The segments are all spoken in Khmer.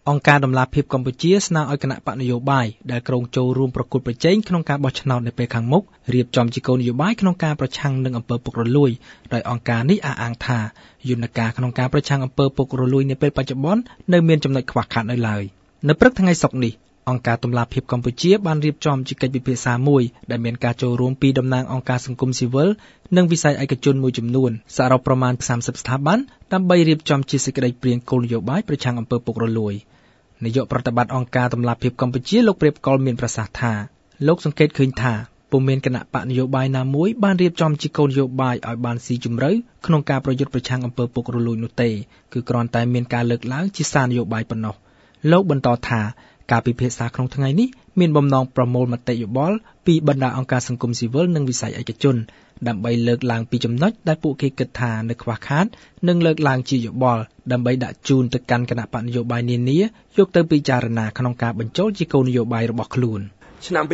អង្គការដំណាភិបកម្ពុជាស្នើឲ្យគណៈបកនយោបាយដែលក្រុងចូលរួមប្រកួតប្រជែងក្នុងការបោះឆ្នោតនៅពេលខាងមុខរៀបចំជាគោលនយោបាយក្នុងការប្រឆាំងនឹងអំពើពុករលួយដោយអង្គការនេះអះអាងថាយន្តការក្នុងការប្រឆាំងអំពើពុករលួយនាពេលបច្ចុប្បន្ននៅមានចំណុចខ្វះខាតនៅឡើយនៅព្រឹកថ្ងៃសុក្រនេះអង្គការដំណាភិបកម្ពុជាបានរៀបចំជាកិច្ចពិភាក្សាមួយដែលមានការចូលរួមពីតំណាងអង្គការសង្គមស៊ីវិលនិងវិស័យឯកជនមួយចំនួនសរុបប្រមាណ30ស្ថាប័នដើម្បីរៀបចំជាសេចក្តីព្រាងគោលនយោបាយប្រឆាំងអំពើពុករលួយនាយកប្រតិបត្តិអង្គការដំណាភិបកម្ពុជាលោកព្រាបកុលមានប្រសាសន៍ថាលោកសង្កេតឃើញថាពុំមានគណៈបកនយោបាយណាមួយបានរៀបចំជាគោលនយោបាយឲ្យបានស៊ីជម្រៅក្នុងការប្រយុទ្ធប្រឆាំងអំពើពុករលួយនោះទេគឺគ្រាន់តែមានការលើកឡើងជាសារនយោបាយប៉ុណ្ណោះលោកបន្តថាការពិភាក្សាក្នុងថ្ងៃនេះមានបំណងប្រមូលមតិយោបល់ពីបណ្ដាអង្គការសង្គមស៊ីវិលនិងវិស័យឯកជនដើម្បីលើកឡើងពីចំណុចដែលពួកគេគិតថានៅខ្វះខាតនិងលើកឡើងជាយោបល់ដើម្បីដាក់ជូនទៅកាន់គណៈបកនយោបាយនានាយកទៅពិចារណាក្នុងការបញ្ចូលជាគោលនយោបាយរបស់ខ្លួនឆ្នាំ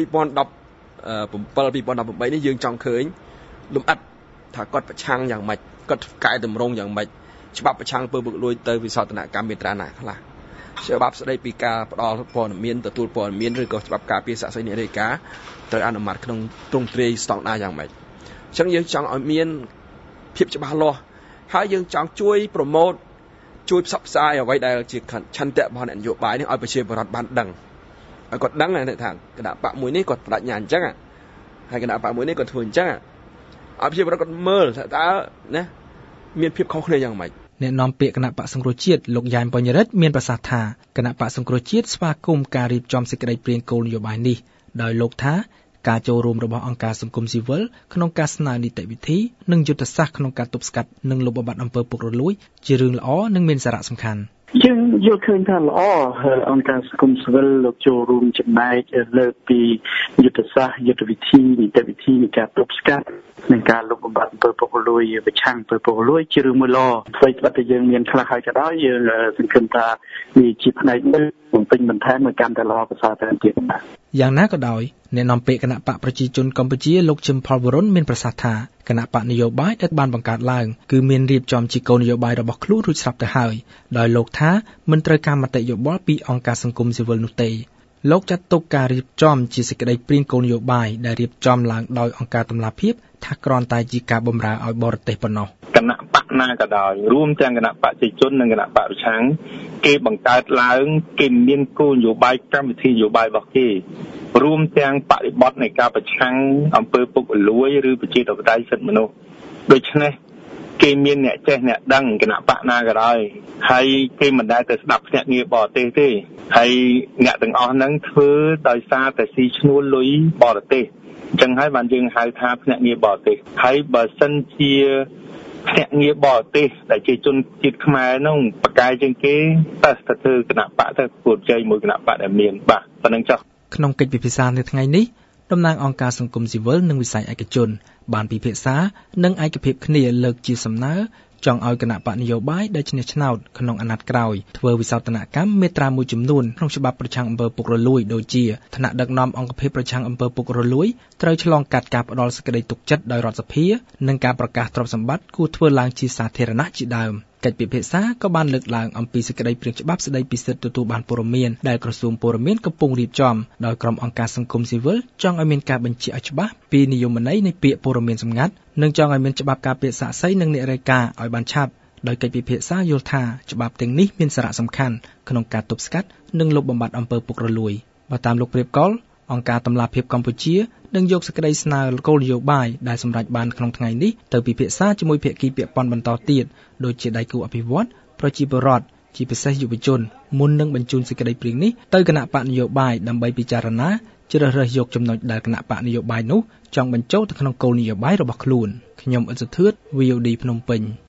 2017-2018នេះយើងចង់ឃើញលំអិតថាគាត់ប្រឆាំងយ៉ាងម៉េចគាត់កែតម្រង់យ៉ាងម៉េចច្បាប់ប្រឆាំងអំពើពុករលួយទៅវិសោធនកម្មមាត្រាណាខ្លះច្បាប់ស្តីពីការផ្ដល់ព័ត៌មានទទួលព័ត៌មានឬក៏ច្បាប់ការពារសាកសីនារីកាត្រូវអនុម័តក្នុងទ្រង់ទ្រាយស្តង់ដារយ៉ាងម៉េចអញ្ចឹងយើងចង់ឲ្យមានភាពច្បាស់លាស់ហើយយើងចង់ជួយប្រម៉ូទជួយផ្សព្វផ្សាយអ្វីដែលជាឆន្ទៈរបស់អ្នកនយោបាយនេះឲ្យប្រជាពលរដ្ឋបានដឹងឲ្យគាត់ដឹងថាគណៈបកមួយនេះគាត់បដិញ្ញាអញ្ចឹងហើយគណៈបកមួយនេះគាត់ធ្វើអញ្ចឹងឲ្យប្រជាពលរដ្ឋគាត់មើលថាតើណាមានភាពខុសគ្នាយ៉ាងម៉េចអ្នកនាំពាក្យគណៈបកសង្គ្រោះជាតិលោកយ៉ែមបញ្ញរិទ្ធមានប្រសាសន៍ថាគណៈបកសង្គ្រោះជាតិស្វាគមន៍ការរៀបចំសេចក្តីព្រាងគោលនយោបាយនេះដោយលោកថាការចូលរួមរបស់អង្គការសង្គមស៊ីវិលក្នុងការស្នើនីតិវិធីនិងយុទ្ធសាស្ត្រក្នុងការទប់ស្កាត់និងលុបបំបាត់អំពើពុករលួយជារឿងល្អនិងមានសារៈសំខាន់យើងយល់ឃើញថាល្អអង្គការសង្គមស៊ីវិលលោកចូលរួមចំណែកលើកពីយុទ្ធសាស្ត្រយុទ្ធវិធីនីតិវិធីនៃការទប់ស្កាត់និងការលុបបំបាត់អំពើពុករលួយប្រឆាំងអំពើពុករលួយជារឿងមួយល្អអ្វីដែលយើងមានខ្លះហើយក៏ដោយយើងសង្ឃឹមថាវាជាផ្នែកមួយបំពេញបន្ថែមឲ្យកាន់តែល្អប្រសើរទៅទៀតយ៉ាងណាក៏ដោយអ្នកនាំពាក្យគណៈបកប្រជាជនកម្ពុជាលោកជឹមផលវរុនមានប្រសាសន៍ថាគណៈបកនយោបាយដែលបានបង្កើតឡើងគឺមានរៀបចំជាគោលនយោបាយរបស់ខ្លួនរួចស្រាប់ទៅហើយដោយលោកថាមិនត្រូវការមតិយោបល់ពីអង្គការសង្គមស៊ីវិលនោះទេលោកចាត់ទុកការរៀបចំជាសេចក្តីព្រាងគោលនយោបាយដែលរៀបចំឡើងដោយអង្គការដំណាភិបថាគ្រាន់តែជាការបម្រើឲ្យបរទេសប៉ុណ្ណោះគណៈបកណាក៏ដោយរួមទាំងគណៈបកប្រជាជននិងគណៈបកប្រឆាំងគេបង្កើតឡើងគេមានគោលនយោបាយកម្មវិធីនយោបាយរបស់គេរួមទាំងបរិបទនៃការប្រឆាំងអំពើពុករលួយឬប្រជាធិបតេយ្យសិទ្ធិមនុស្សដូច្នេះគេមានអ្នកចេះអ្នកដឹងគណៈបកណាក៏ដោយហើយគេមិនដែលទៅស្ដាប់ភ្នាក់ងារបរទេសទេហើយអ្នកទាំងអស់ហ្នឹងធ្វើដោយសារតែស៊ីឈ្នួលលុយបរទេសអញ្ចឹងហើយបានយើងហៅថាភ្នាក់ងារបរទេសហើយបើសិនជាភ្នាក់ងារបរទេសដែលជាជនជាតិខ្មែរនោះប្រកែកជាងគេតែស្ថិតធ្វើគណៈបកទៅប្រកួតជ័យមួយគណៈបកដែលមានបាទប៉ុណ្្នឹងចុះក្នុងកិច្ចពិភាក្សានៅថ្ងៃនេះតំណាងអង្គការសង្គមស៊ីវិលនិងវិស័យឯកជនបានពិភាក្សានិងឯកភាពគ្នាលើកជាសំណើចង់ឲ្យគណៈបកនយោបាយដែលឈ្នះឆ្នោតក្នុងអាណត្តិក្រោយធ្វើវិសោធនកម្មមាត្រាមួយចំនួនក្នុងច្បាប់ប្រឆាំងអំពើពុករលួយដូចជាថ្នាក់ដឹកនាំអង្គភាពប្រឆាំងអំពើពុករលួយត្រូវឆ្លងកាត់ការផ្ដល់សេចក្តីទុកចិត្តដោយរដ្ឋសភានិងការប្រកាសទ្រព្យសម្បត្តិគួរធ្វើឡើងជាសាធារណៈជាដើមកិច្ចពិភាក្សាក៏បានលើកឡើងអំពីសេចក្តីព្រាងច្បាប់ស្តីពីសិទ្ធិទទួលបានព័ត៌មានដែលក្រសួងព័ត៌មានកំពុងរៀបចំដោយក្រុមអង្គការសង្គមស៊ីវិលចង់ឲ្យមានការបញ្ជាក់ឲ្យច្បាស់ពីនិយមន័យនៃពាក្យព័ត៌មានសម្ងាត់និងចង់ឲ្យមានច្បាប់ការពារសាក្សីនិងអ្នករាយការណ៍ឲ្យបានឆាប់ដោយកិច្ចពិភាក្សាយល់ថាច្បាប់ទាំងនេះមានសារៈសំខាន់ក្នុងការទប់ស្កាត់និងលុបបំបាត់អំពើពុករលួយបើតាមលោកព្រាបកុលអង្គការដំណាភិបកម្ពុជានឹងយកសេចក្តីស្នើគោលនយោបាយដែលសម្រេចបានក្នុងថ្ងៃនេះទៅពិភាក្សាជាមួយភាគីពាក់ព័ន្ធបន្តទៀតដូចជាដៃគូអភិវឌ្ឍន៍ប្រជាពលរដ្ឋជាពិសេសយុវជនមុននឹងបញ្ជូនសេចក្តីព្រាងនេះទៅគណៈបកនយោបាយដើម្បីពិចារណាជ្រើសរើសយកចំណុចដែលគណៈបកនយោបាយនោះចង់បញ្ចូលទៅក្នុងគោលនយោបាយរបស់ខ្លួនខ្ញុំអ៊ិតសុធឿត VOD ភ្នំពេញ